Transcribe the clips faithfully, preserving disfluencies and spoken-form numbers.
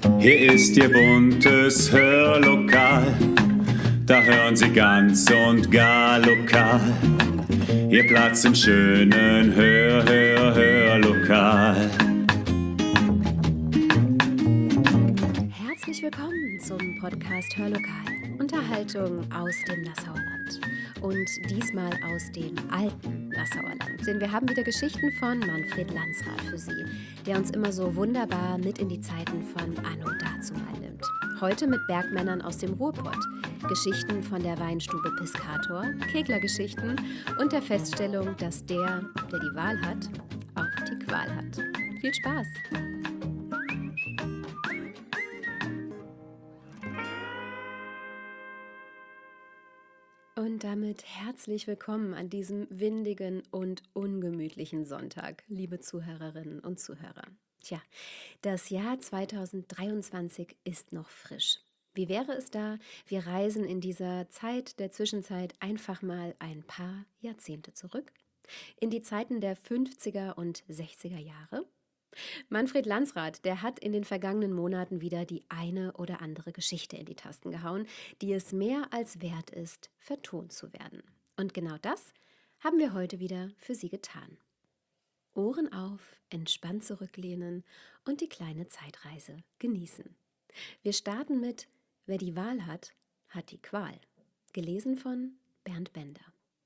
Hier ist Ihr buntes Hörlokal, da hören Sie ganz und gar lokal. Ihr Platz im schönen Hör, Hör, Hörlokal. Herzlich willkommen zum Podcast Hörlokal. Unterhaltung aus dem Nassauer Land. Und diesmal aus dem alten Nassauer Land. Denn wir haben wieder Geschichten von Manfred Landsrath für Sie, der uns immer so wunderbar mit in die Zeiten von Anno dazumal nimmt. Heute mit Bergmännern aus dem Ruhrpott, Geschichten von der Weinstube Piscator, Keglergeschichten und der Feststellung, dass der, der die Wahl hat, auch die Qual hat. Viel Spaß! Und damit herzlich willkommen an diesem windigen und ungemütlichen Sonntag, liebe Zuhörerinnen und Zuhörer. Tja, das Jahr zweitausenddreiundzwanzig ist noch frisch. Wie wäre es da, wir reisen in dieser Zeit der Zwischenzeit einfach mal ein paar Jahrzehnte zurück? In die Zeiten der fünfziger und sechziger Jahre? Manfred Landsrath, der hat in den vergangenen Monaten wieder die eine oder andere Geschichte in die Tasten gehauen, die es mehr als wert ist, vertont zu werden. Und genau das haben wir heute wieder für Sie getan. Ohren auf, entspannt zurücklehnen und die kleine Zeitreise genießen. Wir starten mit Wer die Wahl hat, hat die Qual. Gelesen von Bernd Bender.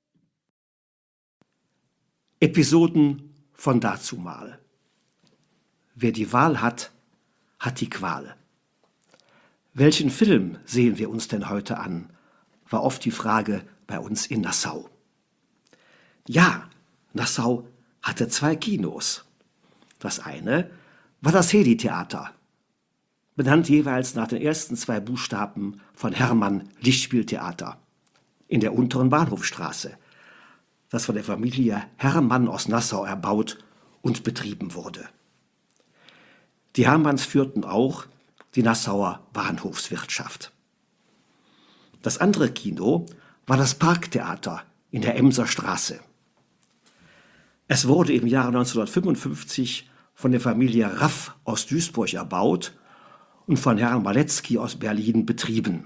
Episoden von dazumal. Wer die Wahl hat, hat die Qual. Welchen Film sehen wir uns denn heute an, war oft die Frage bei uns in Nassau. Ja, Nassau hatte zwei Kinos. Das eine war das Hedi-Theater, benannt jeweils nach den ersten zwei Buchstaben von Hermann Lichtspieltheater in der unteren Bahnhofstraße, das von der Familie Hermann aus Nassau erbaut und betrieben wurde. Die Hermanns führten auch die Nassauer Bahnhofswirtschaft. Das andere Kino war das Parktheater in der Emser Straße. Es wurde im Jahre neunzehnhundertfünfundfünfzig von der Familie Raff aus Duisburg erbaut und von Herrn Maletzky aus Berlin betrieben.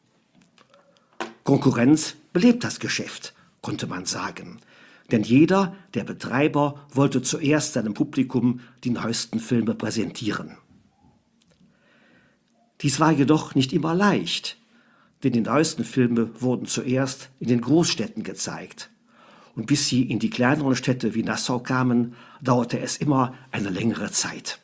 Konkurrenz belebt das Geschäft, konnte man sagen. Denn jeder der Betreiber wollte zuerst seinem Publikum die neuesten Filme präsentieren. Dies war jedoch nicht immer leicht, denn die neuesten Filme wurden zuerst in den Großstädten gezeigt. Und bis sie in die kleineren Städte wie Nassau kamen, dauerte es immer eine längere Zeit.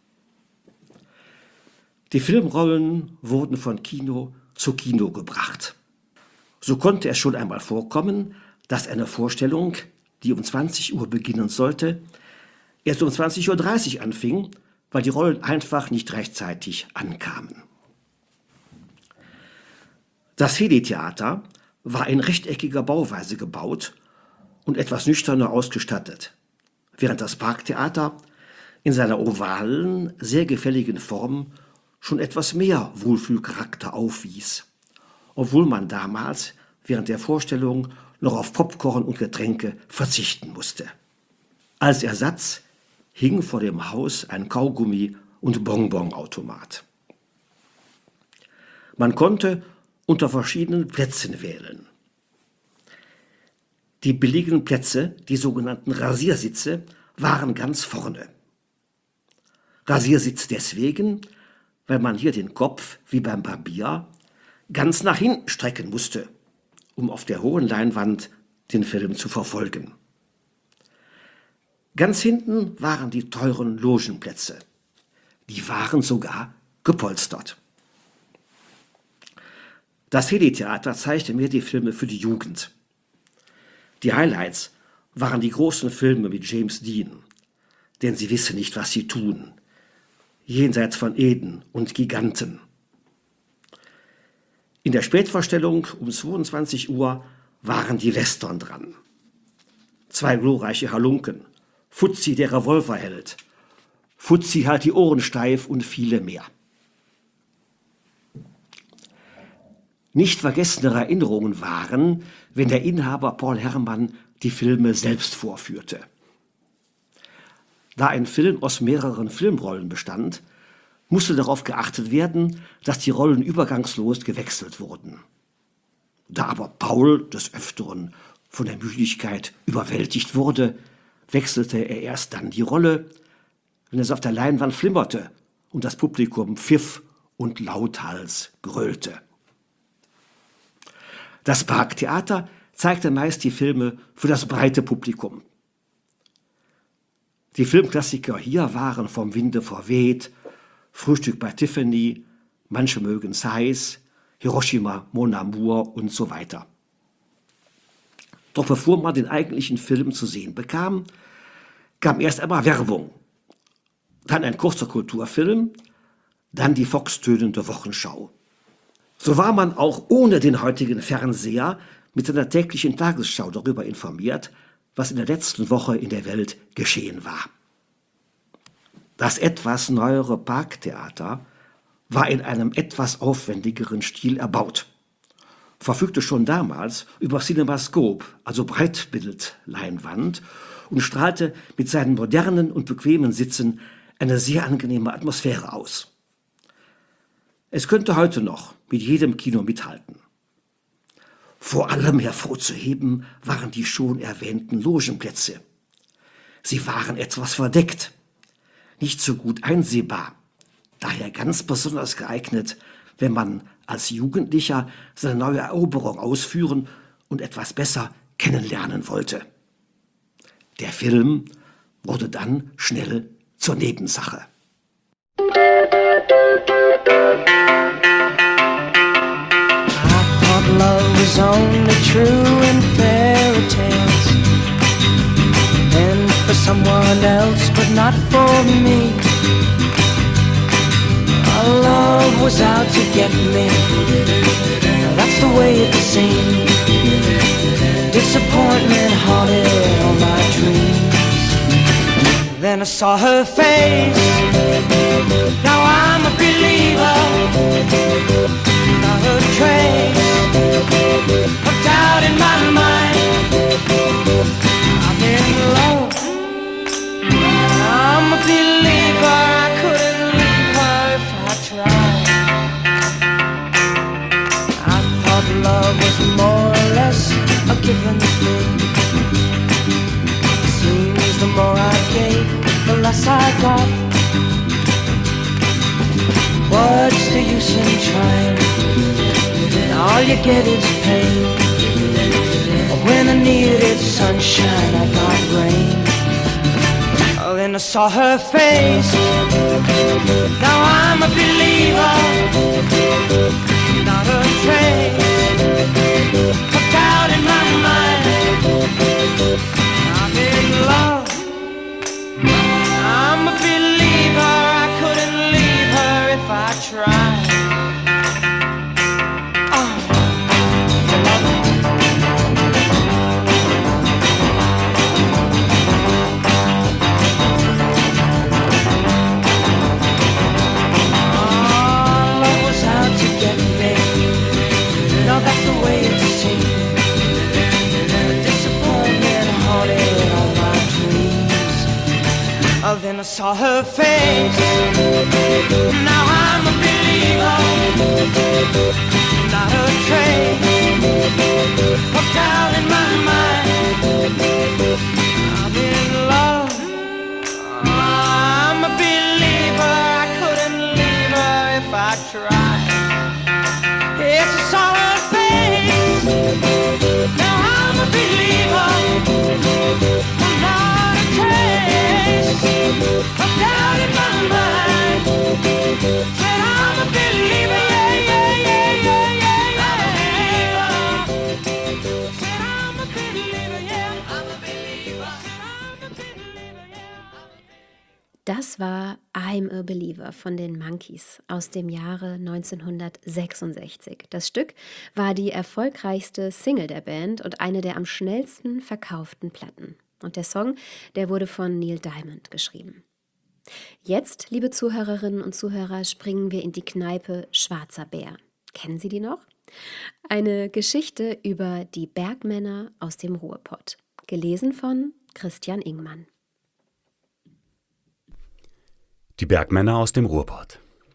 Die Filmrollen wurden von Kino zu Kino gebracht. So konnte es schon einmal vorkommen, dass eine Vorstellung, die um zwanzig Uhr beginnen sollte, erst um zwanzig Uhr dreißig anfing, weil die Rollen einfach nicht rechtzeitig ankamen. Das Hedi-Theater war in rechteckiger Bauweise gebaut und etwas nüchterner ausgestattet, während das Parktheater in seiner ovalen, sehr gefälligen Form schon etwas mehr Wohlfühlcharakter aufwies, obwohl man damals während der Vorstellung noch auf Popcorn und Getränke verzichten musste. Als Ersatz hing vor dem Haus ein Kaugummi- und Bonbonautomat. Man konnte unter verschiedenen Plätzen wählen. Die billigen Plätze, die sogenannten Rasiersitze, waren ganz vorne. Rasiersitz deswegen, weil man hier den Kopf, wie beim Barbier, ganz nach hinten strecken musste, um auf der hohen Leinwand den Film zu verfolgen. Ganz hinten waren die teuren Logenplätze. Die waren sogar gepolstert. Das Hedi-Theater zeigte mir die Filme für die Jugend. Die Highlights waren die großen Filme mit James Dean, denn sie wissen nicht, was sie tun. Jenseits von Eden und Giganten. In der Spätvorstellung um zweiundzwanzig Uhr waren die Western dran. Zwei glorreiche Halunken, Fuzzi der Revolverheld, Fuzzi halt die Ohren steif und viele mehr. Nicht vergessene Erinnerungen waren, wenn der Inhaber Paul Herrmann die Filme selbst vorführte. Da ein Film aus mehreren Filmrollen bestand, musste darauf geachtet werden, dass die Rollen übergangslos gewechselt wurden. Da aber Paul des Öfteren von der Müdigkeit überwältigt wurde, wechselte er erst dann die Rolle, wenn es auf der Leinwand flimmerte und das Publikum pfiff und lauthals gröhlte. Das Parktheater zeigte meist die Filme für das breite Publikum. Die Filmklassiker hier waren Vom Winde verweht, Frühstück bei Tiffany, Manche mögen's heiß, Hiroshima, Mon Amour und so weiter. Doch bevor man den eigentlichen Film zu sehen bekam, kam erst einmal Werbung, dann ein kurzer Kulturfilm, dann die foxtönende Wochenschau. So war man auch ohne den heutigen Fernseher mit seiner täglichen Tagesschau darüber informiert, was in der letzten Woche in der Welt geschehen war. Das etwas neuere Parktheater war in einem etwas aufwendigeren Stil erbaut, verfügte schon damals über CinemaScope, also Breitbildleinwand, und strahlte mit seinen modernen und bequemen Sitzen eine sehr angenehme Atmosphäre aus. Es könnte heute noch mit jedem Kino mithalten. Vor allem hervorzuheben waren die schon erwähnten Logenplätze. Sie waren etwas verdeckt, nicht so gut einsehbar, daher ganz besonders geeignet, wenn man als Jugendlicher seine neue Eroberung ausführen und etwas besser kennenlernen wollte. Der Film wurde dann schnell zur Nebensache. Love is only true in fairy tales, and for someone else, but not for me. Our love was out to get me, that's the way it seemed. Disappointment haunted all my dreams. Then I saw her face, now I'm a believer. Not a trace of doubt in my mind. I'm in love, I'm a believer. I couldn't leave her if I tried. I thought love was more or less a given thing. Seems the more I gave, the less I got. What's the use in trying? All you get is pain. When I needed sunshine, I got rain. Oh, then I saw her face. Now I'm a believer. Not a trace of doubt in my mind. I'm in love, I'm a believer. I couldn't leave her if I tried. Then I saw her face. Now I'm a believer. Not a trace of doubt in my mind. I'm in love, I'm a believer. I couldn't leave her if I tried. Yes, I saw her face. Now I'm a believer. Not a trace of doubt in my mind. Said I'm a believer, yeah, yeah, yeah, yeah, yeah, yeah. Said I'm a believer, yeah, I'm a believer. Said I'm a believer, yeah. Das war I'm a Believer von den Monkees aus dem Jahre neunzehnhundertsechsundsechzig. Das Stück war die erfolgreichste Single der Band und eine der am schnellsten verkauften Platten. Und der Song, der wurde von Neil Diamond geschrieben. Jetzt, liebe Zuhörerinnen und Zuhörer, springen wir in die Kneipe Schwarzer Bär. Kennen Sie die noch? Eine Geschichte über die Bergmänner aus dem Ruhrpott. Gelesen von Christian Ingmann. Die Bergmänner aus dem Ruhrpott.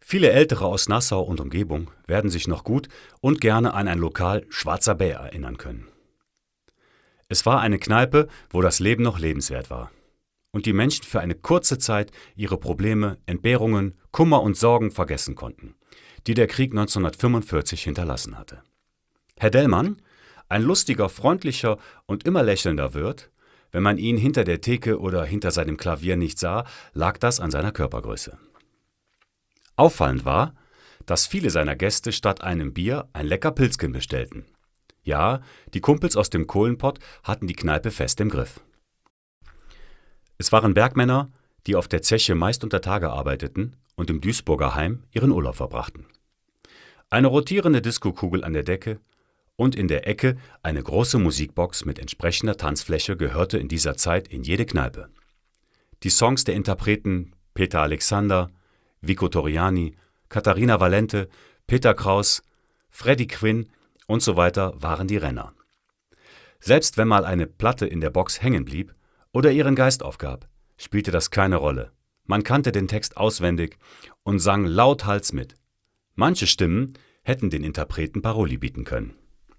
Viele Ältere aus Nassau und Umgebung werden sich noch gut und gerne an ein Lokal Schwarzer Bär erinnern können. Es war eine Kneipe, wo das Leben noch lebenswert war und die Menschen für eine kurze Zeit ihre Probleme, Entbehrungen, Kummer und Sorgen vergessen konnten, die der Krieg neunzehnhundertfünfundvierzig hinterlassen hatte. Herr Dellmann, ein lustiger, freundlicher und immer lächelnder Wirt, wenn man ihn hinter der Theke oder hinter seinem Klavier nicht sah, lag das an seiner Körpergröße. Auffallend war, dass viele seiner Gäste statt einem Bier ein lecker Pilzken bestellten. Ja, die Kumpels aus dem Kohlenpott hatten die Kneipe fest im Griff. Es waren Bergmänner, die auf der Zeche meist unter Tage arbeiteten und im Duisburger Heim ihren Urlaub verbrachten. Eine rotierende Diskokugel an der Decke und in der Ecke eine große Musikbox mit entsprechender Tanzfläche gehörte in dieser Zeit in jede Kneipe. Die Songs der Interpreten Peter Alexander, Vico Toriani, Katharina Valente, Peter Kraus, Freddie Quinn und so weiter waren die Renner. Selbst wenn mal eine Platte in der Box hängen blieb oder ihren Geist aufgab, spielte das keine Rolle. Man kannte den Text auswendig und sang lauthals mit. Manche Stimmen hätten den Interpreten Paroli bieten können.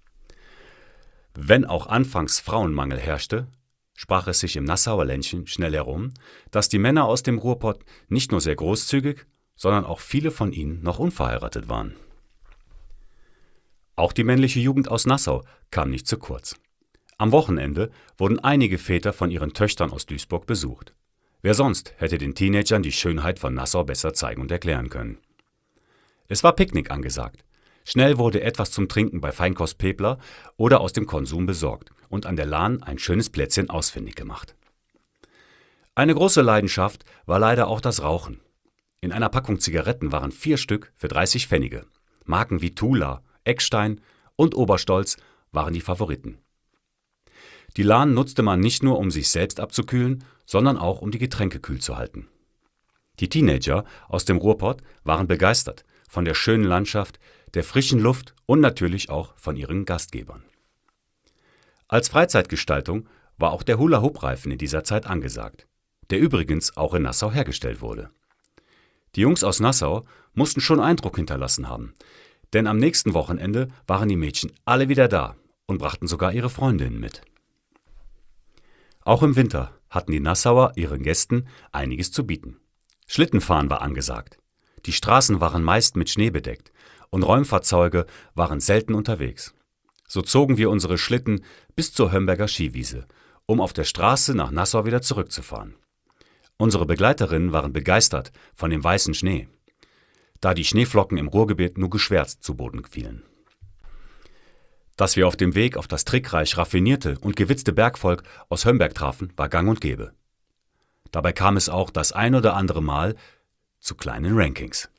Wenn auch anfangs Frauenmangel herrschte, sprach es sich im Nassauer Ländchen schnell herum, dass die Männer aus dem Ruhrpott nicht nur sehr großzügig, sondern auch viele von ihnen noch unverheiratet waren. Auch die männliche Jugend aus Nassau kam nicht zu kurz. Am Wochenende wurden einige Väter von ihren Töchtern aus Duisburg besucht. Wer sonst hätte den Teenagern die Schönheit von Nassau besser zeigen und erklären können? Es war Picknick angesagt. Schnell wurde etwas zum Trinken bei Feinkost Pepler oder aus dem Konsum besorgt und an der Lahn ein schönes Plätzchen ausfindig gemacht. Eine große Leidenschaft war leider auch das Rauchen. In einer Packung Zigaretten waren vier Stück für dreißig Pfennige. Marken wie Tula, Eckstein und Oberstolz waren die Favoriten. Die Lahn nutzte man nicht nur, um sich selbst abzukühlen, sondern auch, um die Getränke kühl zu halten. Die Teenager aus dem Ruhrpott waren begeistert von der schönen Landschaft, der frischen Luft und natürlich auch von ihren Gastgebern. Als Freizeitgestaltung war auch der Hula-Hoop-Reifen in dieser Zeit angesagt, der übrigens auch in Nassau hergestellt wurde. Die Jungs aus Nassau mussten schon Eindruck hinterlassen haben, denn am nächsten Wochenende waren die Mädchen alle wieder da und brachten sogar ihre Freundinnen mit. Auch im Winter hatten die Nassauer ihren Gästen einiges zu bieten. Schlittenfahren war angesagt. Die Straßen waren meist mit Schnee bedeckt und Räumfahrzeuge waren selten unterwegs. So zogen wir unsere Schlitten bis zur Hömberger Skiwiese, um auf der Straße nach Nassau wieder zurückzufahren. Unsere Begleiterinnen waren begeistert von dem weißen Schnee, da die Schneeflocken im Ruhrgebiet nur geschwärzt zu Boden fielen. Dass wir auf dem Weg auf das trickreich raffinierte und gewitzte Bergvolk aus Hömberg trafen, war gang und gäbe. Dabei kam es auch das ein oder andere Mal zu kleinen Rankings.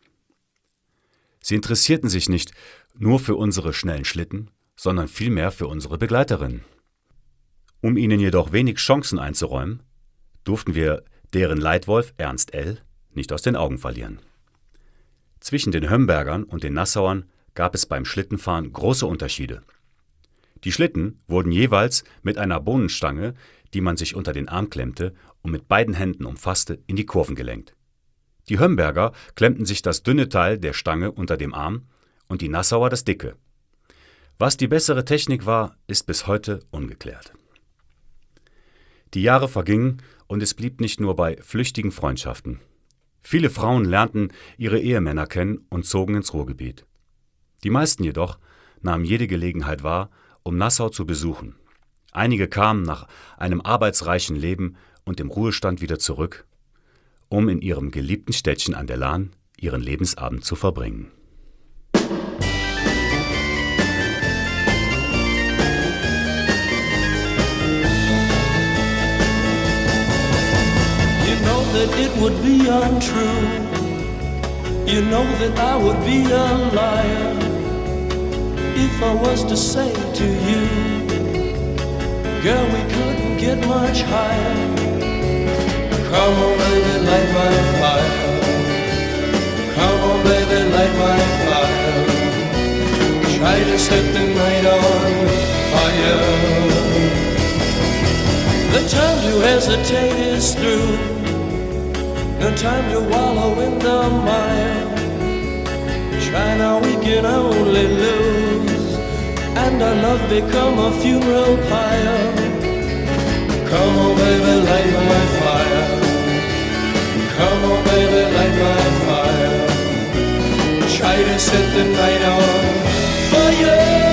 Sie interessierten sich nicht nur für unsere schnellen Schlitten, sondern vielmehr für unsere Begleiterinnen. Um ihnen jedoch wenig Chancen einzuräumen, durften wir deren Leitwolf Ernst L. nicht aus den Augen verlieren. Zwischen den Hömbergern und den Nassauern gab es beim Schlittenfahren große Unterschiede. Die Schlitten wurden jeweils mit einer Bohnenstange, die man sich unter den Arm klemmte und mit beiden Händen umfasste, in die Kurven gelenkt. Die Hömberger klemmten sich das dünne Teil der Stange unter dem Arm und die Nassauer das dicke. Was die bessere Technik war, ist bis heute ungeklärt. Die Jahre vergingen und es blieb nicht nur bei flüchtigen Freundschaften. Viele Frauen lernten ihre Ehemänner kennen und zogen ins Ruhrgebiet. Die meisten jedoch nahmen jede Gelegenheit wahr, um Nassau zu besuchen. Einige kamen nach einem arbeitsreichen Leben und dem Ruhestand wieder zurück, um in ihrem geliebten Städtchen an der Lahn ihren Lebensabend zu verbringen. You know that it would be untrue. You know that I would be a liar if I was to say to you, girl, we couldn't get much higher. Come on, baby, light my fire. Come on, baby, light my fire. Try to set the night on fire. The time to hesitate is through. No time to wallow in the mire. Try now, we can only lose, and our love become a funeral pyre. Come on, baby, light my fire. Come on, baby, light my fire. Try to set the night on fire.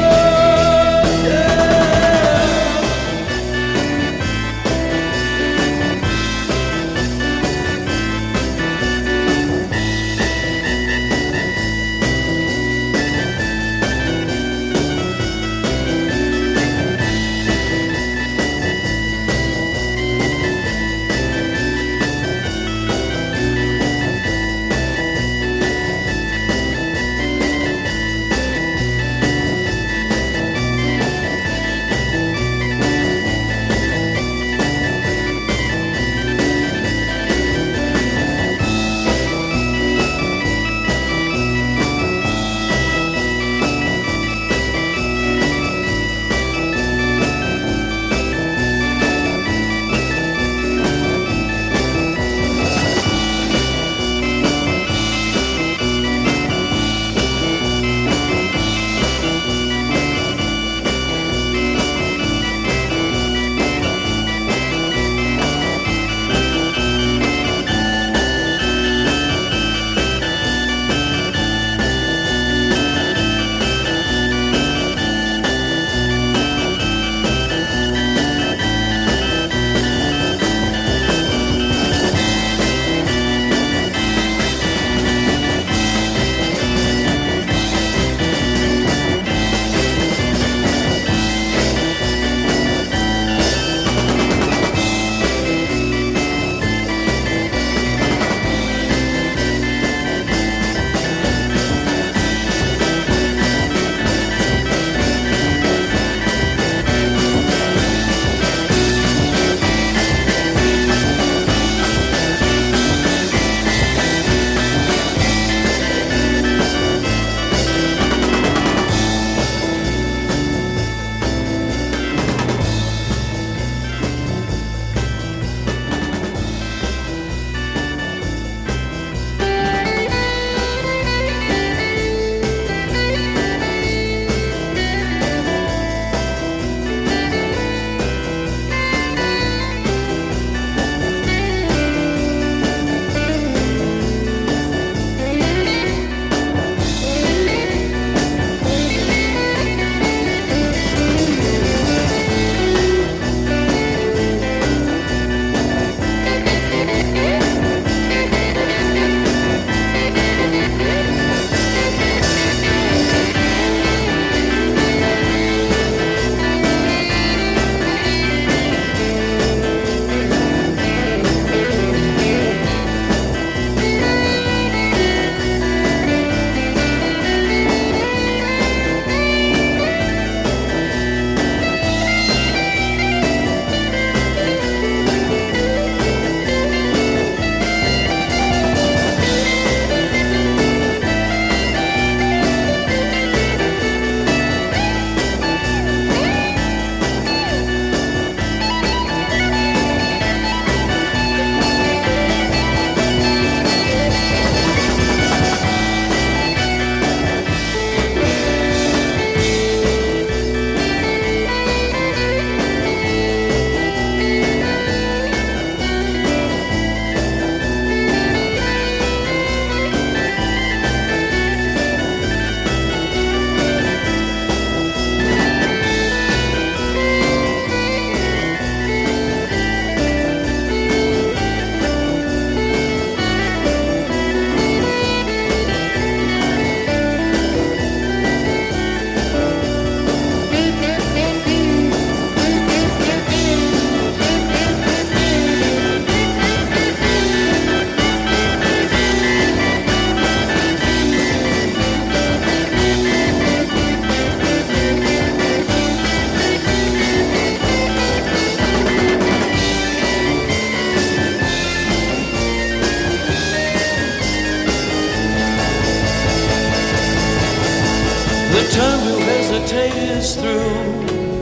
The time to hesitate is through.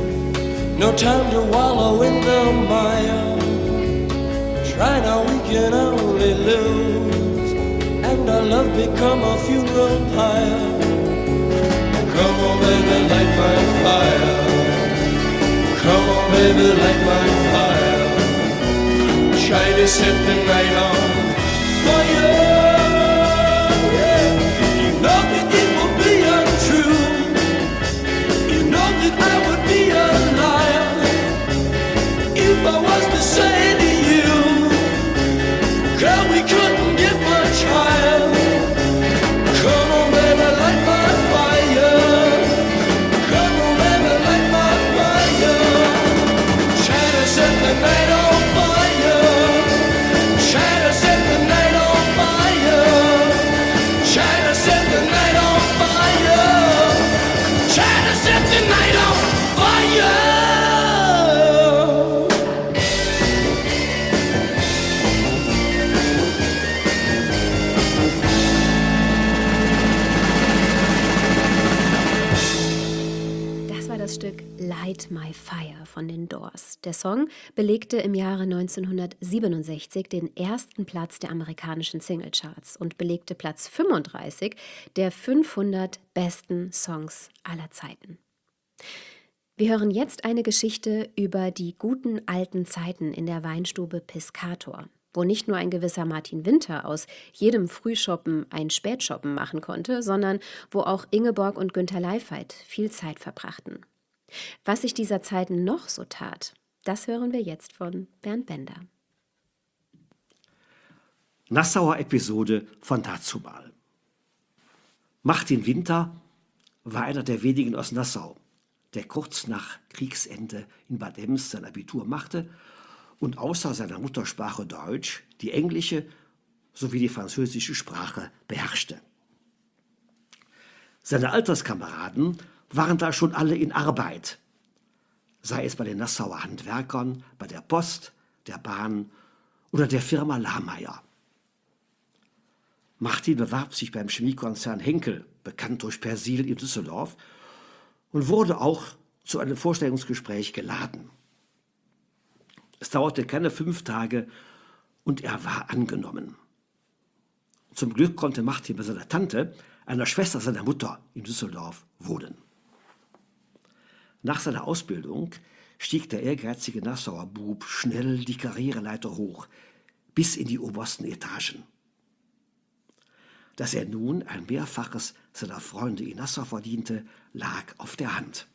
No time to wallow in the mire. Try now, we can only lose, and our love become a funeral pyre. Come on, baby, light my fire. Come on, baby, light my fire. Try to set the night on fire. Yeah. You know that it will be untrue. You know that I would be a liar if I was to say to you, girl, we couldn't get much higher. Come on, baby, light my fire. Come on, baby, light my fire. Try to set the night on fire. Try to set the night on fire. Try to set the night on fire. Try to set the night on fire. Das war das Stück Light My Fire von den Doors. Der Song belegte im Jahre neunzehnhundertsiebenundsechzig den ersten Platz der amerikanischen Singlecharts und belegte Platz fünfunddreißig der fünfhundert besten Songs aller Zeiten. Wir hören jetzt eine Geschichte über die guten alten Zeiten in der Weinstube Piscator, wo nicht nur ein gewisser Martin Winter aus jedem Frühschoppen ein Spätschoppen machen konnte, sondern wo auch Ingeborg und Günter Leifheit viel Zeit verbrachten. Was sich dieser Zeiten noch so tat, das hören wir jetzt von Bernd Bender. Nassauer Episode von dazumal. Martin Winter war einer der wenigen aus Nassau, der kurz nach Kriegsende in Bad Ems sein Abitur machte und außer seiner Muttersprache Deutsch die englische sowie die französische Sprache beherrschte. Seine Alterskameraden waren da schon alle in Arbeit, sei es bei den Nassauer Handwerkern, bei der Post, der Bahn oder der Firma Lahmeier. Martin bewarb sich beim Chemiekonzern Henkel, bekannt durch Persil in Düsseldorf, und wurde auch zu einem Vorstellungsgespräch geladen. Es dauerte keine fünf Tage und er war angenommen. Zum Glück konnte Martin bei seiner Tante, einer Schwester seiner Mutter in Düsseldorf, wohnen. Nach seiner Ausbildung stieg der ehrgeizige Nassauer Bub schnell die Karriereleiter hoch, bis in die obersten Etagen. Dass er nun ein Mehrfaches seiner Freunde in Nassau verdiente, lag auf der Hand.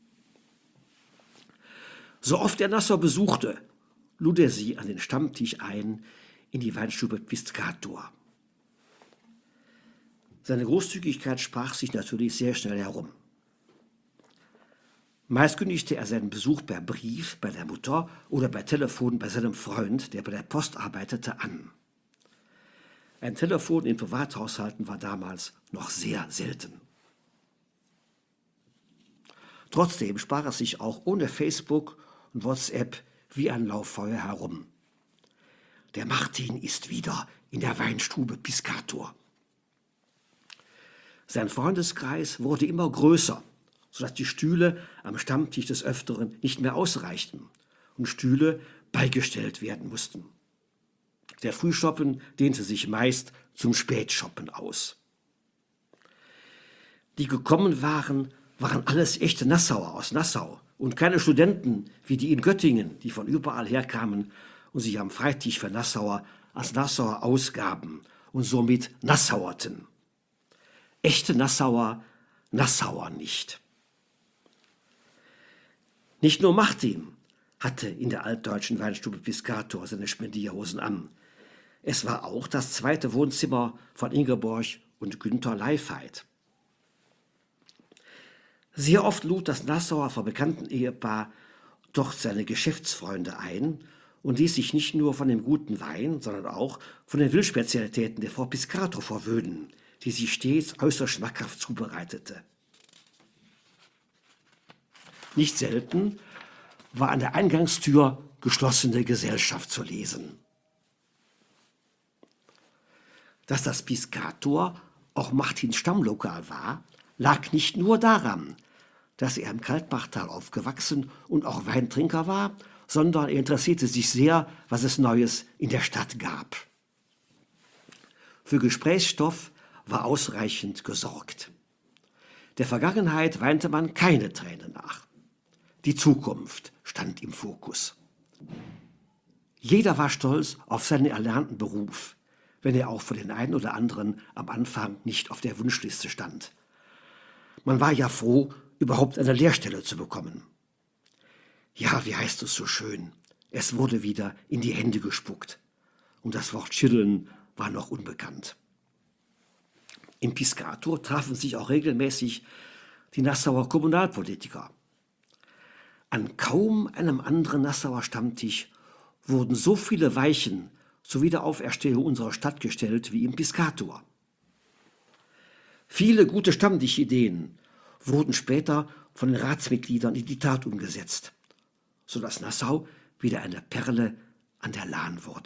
So oft er Nassau besuchte, lud er sie an den Stammtisch ein in die Weinstube Piscator. Seine Großzügigkeit sprach sich natürlich sehr schnell herum. Meist kündigte er seinen Besuch per Brief bei der Mutter oder per Telefon bei seinem Freund, der bei der Post arbeitete, an. Ein Telefon in Privathaushalten war damals noch sehr selten. Trotzdem sprach es sich auch ohne Facebook und WhatsApp wie ein Lauffeuer herum. Der Martin ist wieder in der Weinstube Piscator. Sein Freundeskreis wurde immer größer, sodass die Stühle am Stammtisch des Öfteren nicht mehr ausreichten und Stühle beigestellt werden mussten. Der Frühschoppen dehnte sich meist zum Spätschoppen aus. Die gekommen waren, waren alles echte Nassauer aus Nassau und keine Studenten wie die in Göttingen, die von überall herkamen und sich am Freitisch für Nassauer als Nassauer ausgaben und somit Nassauerten. Echte Nassauer, Nassauer nicht. Nicht nur Martin hatte in der altdeutschen Weinstube Piscator seine Spendierhosen an. Es war auch das zweite Wohnzimmer von Ingeborg und Günter Leifheit. Sehr oft lud das Nassauer verbekannten Ehepaar dort seine Geschäftsfreunde ein und ließ sich nicht nur von dem guten Wein, sondern auch von den Wildspezialitäten der Frau Piscator verwöhnen, die sie stets äußerst schmackhaft zubereitete. Nicht selten war an der Eingangstür geschlossene Gesellschaft zu lesen. Dass das Piscator auch Martins Stammlokal war, lag nicht nur daran, dass er im Kaltbachtal aufgewachsen und auch Weintrinker war, sondern er interessierte sich sehr, was es Neues in der Stadt gab. Für Gesprächsstoff war ausreichend gesorgt. Der Vergangenheit weinte man keine Tränen nach. Die Zukunft stand im Fokus. Jeder war stolz auf seinen erlernten Beruf, wenn er auch für den einen oder anderen am Anfang nicht auf der Wunschliste stand. Man war ja froh, überhaupt eine Lehrstelle zu bekommen. Ja, wie heißt es so schön? Es wurde wieder in die Hände gespuckt. Und das Wort schütteln war noch unbekannt. Im Piscator trafen sich auch regelmäßig die Nassauer Kommunalpolitiker. An kaum einem anderen Nassauer Stammtisch wurden so viele Weichen zur Wiederauferstehung unserer Stadt gestellt wie im Piscator. Viele gute Stammtischideen wurden später von den Ratsmitgliedern in die Tat umgesetzt, sodass Nassau wieder eine Perle an der Lahn wurde.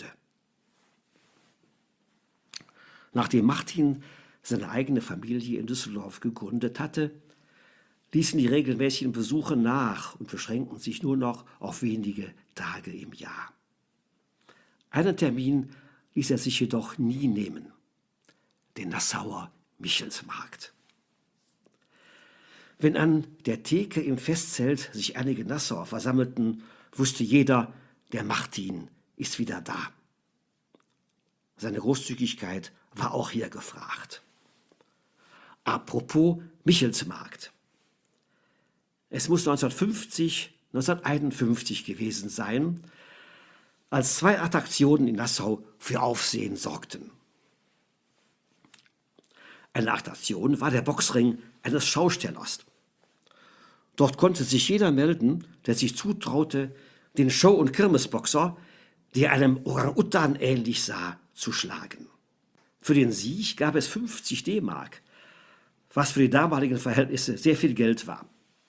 Nachdem Martin seine eigene Familie in Düsseldorf gegründet hatte, ließen die regelmäßigen Besuche nach und beschränkten sich nur noch auf wenige Tage im Jahr. Einen Termin ließ er sich jedoch nie nehmen: den Nassauer Michelsmarkt. Wenn an der Theke im Festzelt sich einige Nassauer versammelten, wusste jeder, der Martin ist wieder da. Seine Großzügigkeit war auch hier gefragt. Apropos Michelsmarkt. Es muss neunzehnhundertfünfzig, neunzehnhunderteinundfünfzig gewesen sein, als zwei Attraktionen in Nassau für Aufsehen sorgten. Eine Attraktion war der Boxring eines Schaustellers. Dort konnte sich jeder melden, der sich zutraute, den Show- und Kirmesboxer, der einem Orang-Utan ähnlich sah, zu schlagen. Für den Sieg gab es fünfzig D-Mark, was für die damaligen Verhältnisse sehr viel Geld war.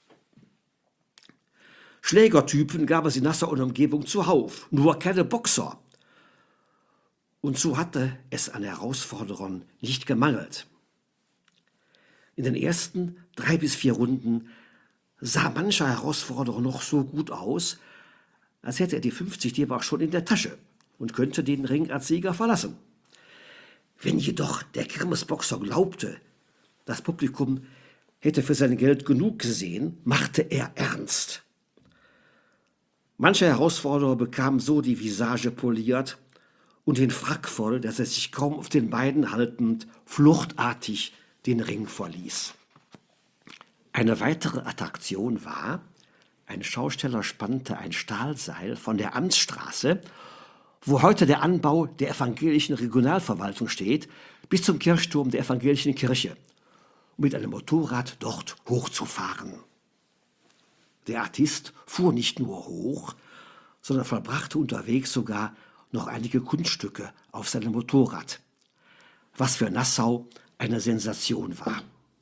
Schlägertypen gab es in Nassau und Umgebung zuhauf, nur keine Boxer. Und so hatte es an Herausforderern nicht gemangelt. In den ersten drei bis vier Runden sah mancher Herausforderer noch so gut aus, als hätte er die fünfzig D-Mark schon in der Tasche und könnte den Ring als Sieger verlassen. Wenn jedoch der Kirmesboxer glaubte, das Publikum hätte für sein Geld genug gesehen, machte er ernst. Mancher Herausforderer bekam so die Visage poliert und den Frack voll, dass er sich kaum auf den Beinen haltend fluchtartig den Ring verließ. Eine weitere Attraktion war, ein Schausteller spannte ein Stahlseil von der Amtsstraße, wo heute der Anbau der evangelischen Regionalverwaltung steht, bis zum Kirchturm der evangelischen Kirche, um mit einem Motorrad dort hochzufahren. Der Artist fuhr nicht nur hoch, sondern vollbrachte unterwegs sogar noch einige Kunststücke auf seinem Motorrad, was für Nassau eine Sensation war.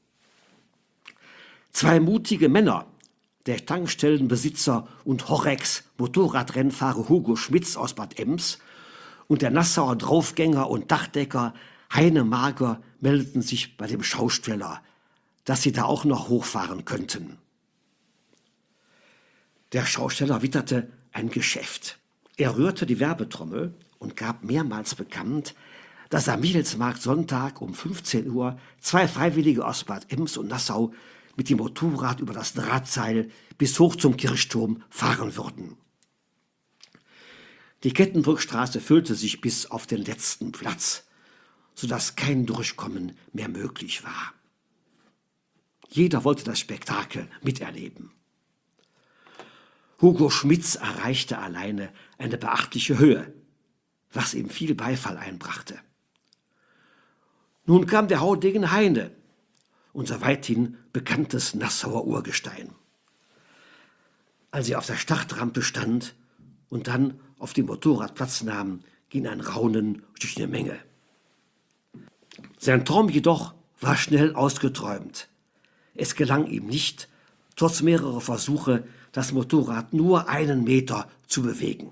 Zwei mutige Männer, der Tankstellenbesitzer und Horex-Motorradrennfahrer Hugo Schmitz aus Bad Ems und der Nassauer Draufgänger und Dachdecker Heine Mager, meldeten sich bei dem Schausteller, dass sie da auch noch hochfahren könnten. Der Schausteller witterte ein Geschäft. Er rührte die Werbetrommel und gab mehrmals bekannt, dass am Michelsmarkt Sonntag um fünfzehn Uhr zwei Freiwillige aus Bad Ems und Nassau mit dem Motorrad über das Drahtseil bis hoch zum Kirchturm fahren würden. Die Kettenbrückstraße füllte sich bis auf den letzten Platz, sodass kein Durchkommen mehr möglich war. Jeder wollte das Spektakel miterleben. Hugo Schmitz erreichte alleine eine beachtliche Höhe, was ihm viel Beifall einbrachte. Nun kam der Haudegen Heine, unser weithin bekanntes Nassauer Urgestein. Als er auf der Startrampe stand und dann auf dem Motorrad Platz nahm, ging ein Raunen durch die Menge. Sein Traum jedoch war schnell ausgeträumt. Es gelang ihm nicht, trotz mehrerer Versuche, das Motorrad nur einen Meter zu bewegen.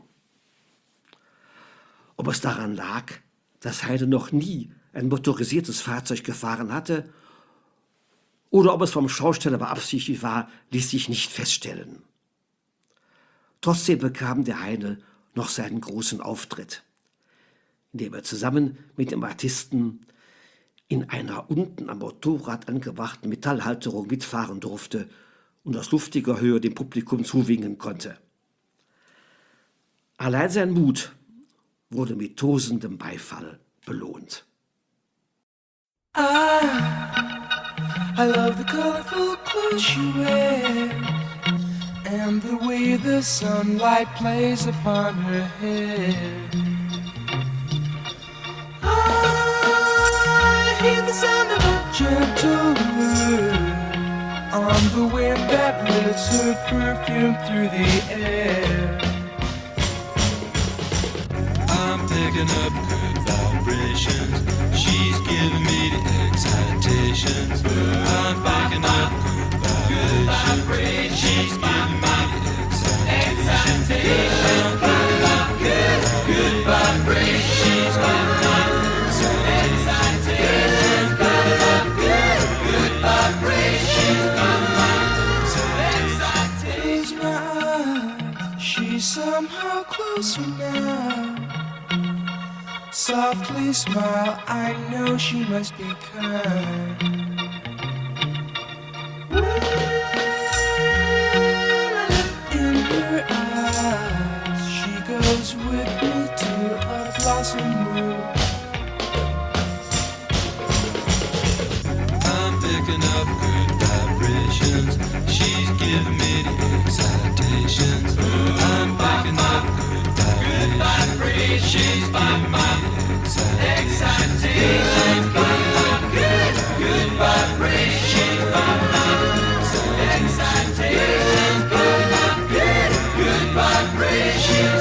Ob es daran lag, dass Heine noch nie ein motorisiertes Fahrzeug gefahren hatte, oder ob es vom Schausteller beabsichtigt war, ließ sich nicht feststellen. Trotzdem bekam der Heine noch seinen großen Auftritt, indem er zusammen mit dem Artisten in einer unten am Motorrad angebrachten Metallhalterung mitfahren durfte und aus luftiger Höhe dem Publikum zuwinken konnte. Allein sein Mut wurde mit tosendem Beifall belohnt. I, I love the colorful clothes she wears and the way the sunlight plays upon her hair. I hear the sound of a gentle word on the wind that lifts her perfume through the air. I'm picking up good vibrations. She's giving me the excitations. I'm picking up good vibrations. She's giving me the excitations. I'm picking up good, good vibrations. She's giving me the excitations. Picking up good, good vibrations. She's giving me the excitations. Close my eyes. She's somehow closer now. Softly smile, I know she must be kind. In her eyes, she goes with me to a blossom room. I'm picking up good vibrations. She's giving me the excitations. I'm picking up good vibrations. She's giving me excitations, good, good, good vibrations, excitations, good, good, good vibrations,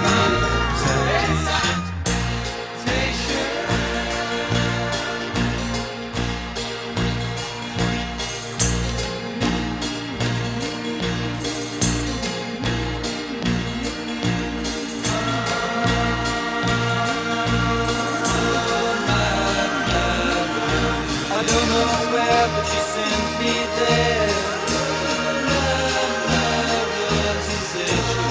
I don't know where, but she sends me there. Love, love, sensation.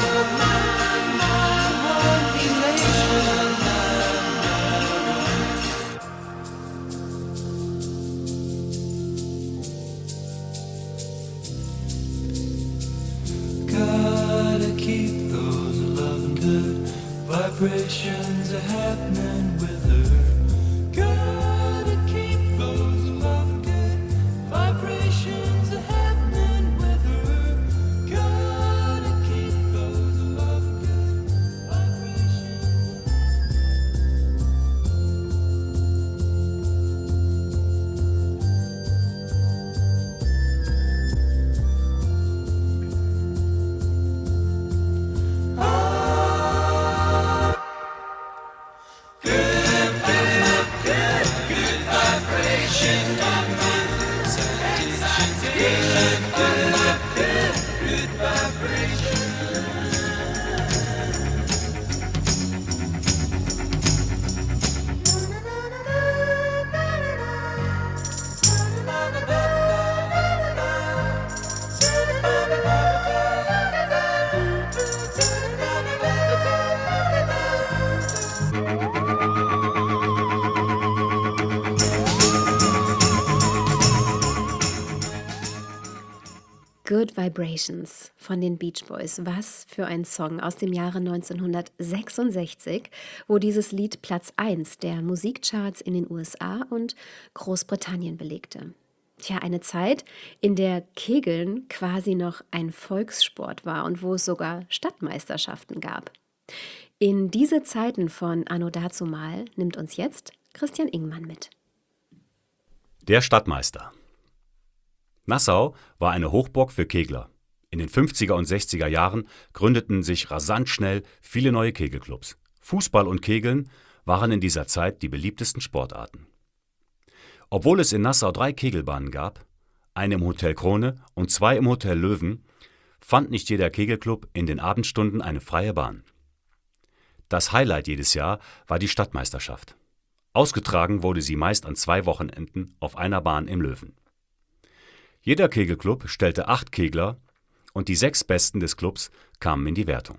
Gotta keep those loving good vibrations are happening with her. Gotta keep those loving good vibrations are happening with her. Gotta keep those loving good vibrations. Good Vibrations von den Beach Boys. Was für ein Song aus dem Jahre neunzehnhundertsechsundsechzig, wo dieses Lied Platz eins der Musikcharts in den U S A und Großbritannien belegte. Tja, eine Zeit, in der Kegeln quasi noch ein Volkssport war und wo es sogar Stadtmeisterschaften gab. In diese Zeiten von Anno dazumal nimmt uns jetzt Christian Ingmann mit. Der Stadtmeister. Nassau war eine Hochburg für Kegler. In den fünfziger und sechziger Jahren gründeten sich rasant schnell viele neue Kegelclubs. Fußball und Kegeln waren in dieser Zeit die beliebtesten Sportarten. Obwohl es in Nassau drei Kegelbahnen gab, eine im Hotel Krone und zwei im Hotel Löwen, fand nicht jeder Kegelclub in den Abendstunden eine freie Bahn. Das Highlight jedes Jahr war die Stadtmeisterschaft. Ausgetragen wurde sie meist an zwei Wochenenden auf einer Bahn im Löwen. Jeder Kegelclub stellte acht Kegler und die sechs Besten des Clubs kamen in die Wertung.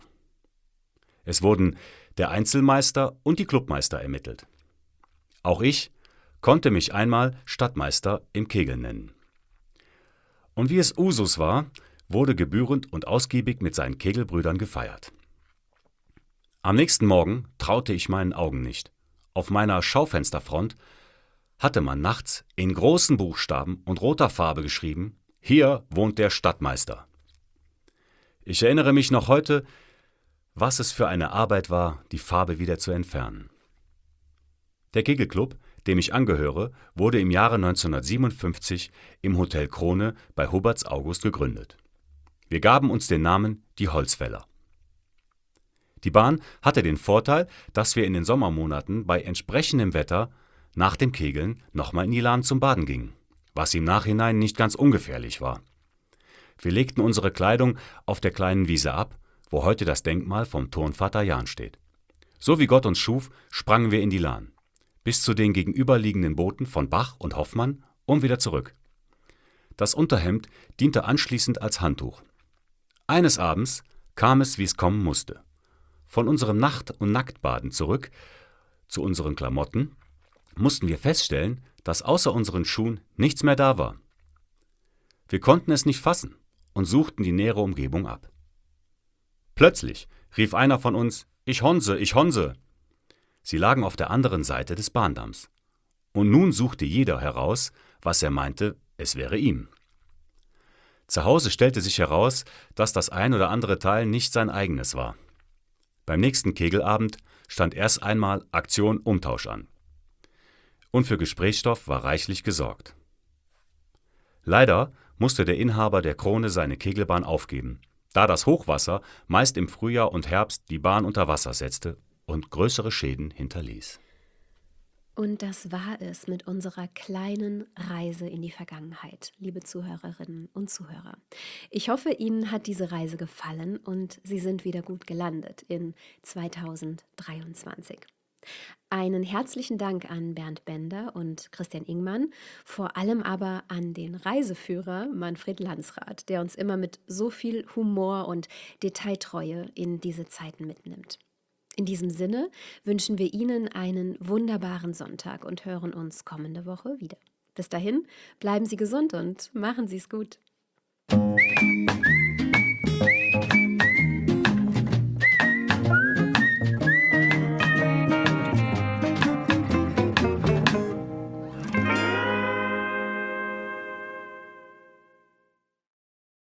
Es wurden der Einzelmeister und die Clubmeister ermittelt. Auch ich konnte mich einmal Stadtmeister im Kegeln nennen. Und wie es Usus war, wurde gebührend und ausgiebig mit seinen Kegelbrüdern gefeiert. Am nächsten Morgen traute ich meinen Augen nicht. Auf meiner Schaufensterfront hatte man nachts in großen Buchstaben und roter Farbe geschrieben: Hier wohnt der Stadtmeister. Ich erinnere mich noch heute, was es für eine Arbeit war, die Farbe wieder zu entfernen. Der Kegelclub, dem ich angehöre, wurde im Jahre neunzehnhundertsiebenundfünfzig im Hotel Krone bei Huberts August gegründet. Wir gaben uns den Namen die Holzfäller. Die Bahn hatte den Vorteil, dass wir in den Sommermonaten bei entsprechendem Wetter nach dem Kegeln nochmal in die Lahn zum Baden gingen, was im Nachhinein nicht ganz ungefährlich war. Wir legten unsere Kleidung auf der kleinen Wiese ab, wo heute das Denkmal vom Turnvater Jan steht. So wie Gott uns schuf, sprangen wir in die Lahn, bis zu den gegenüberliegenden Booten von Bach und Hoffmann und wieder zurück. Das Unterhemd diente anschließend als Handtuch. Eines Abends kam es, wie es kommen musste. Von unserem Nacht- und Nacktbaden zurück zu unseren Klamotten mussten wir feststellen, dass außer unseren Schuhen nichts mehr da war. Wir konnten es nicht fassen und suchten die nähere Umgebung ab. Plötzlich rief einer von uns: »Ich honse, ich honse!« Sie lagen auf der anderen Seite des Bahndamms. Und nun suchte jeder heraus, was er meinte, es wäre ihm. Zu Hause stellte sich heraus, dass das ein oder andere Teil nicht sein eigenes war. Beim nächsten Kegelabend stand erst einmal Aktion Umtausch an. Und für Gesprächsstoff war reichlich gesorgt. Leider musste der Inhaber der Krone seine Kegelbahn aufgeben, da das Hochwasser meist im Frühjahr und Herbst die Bahn unter Wasser setzte und größere Schäden hinterließ. Und das war es mit unserer kleinen Reise in die Vergangenheit, liebe Zuhörerinnen und Zuhörer. Ich hoffe, Ihnen hat diese Reise gefallen und Sie sind wieder gut gelandet in zweitausenddreiundzwanzig. Einen herzlichen Dank an Bernd Bender und Christian Ingmann, vor allem aber an den Reiseführer Manfred Landsrath, der uns immer mit so viel Humor und Detailtreue in diese Zeiten mitnimmt. In diesem Sinne wünschen wir Ihnen einen wunderbaren Sonntag und hören uns kommende Woche wieder. Bis dahin, bleiben Sie gesund und machen Sie es gut.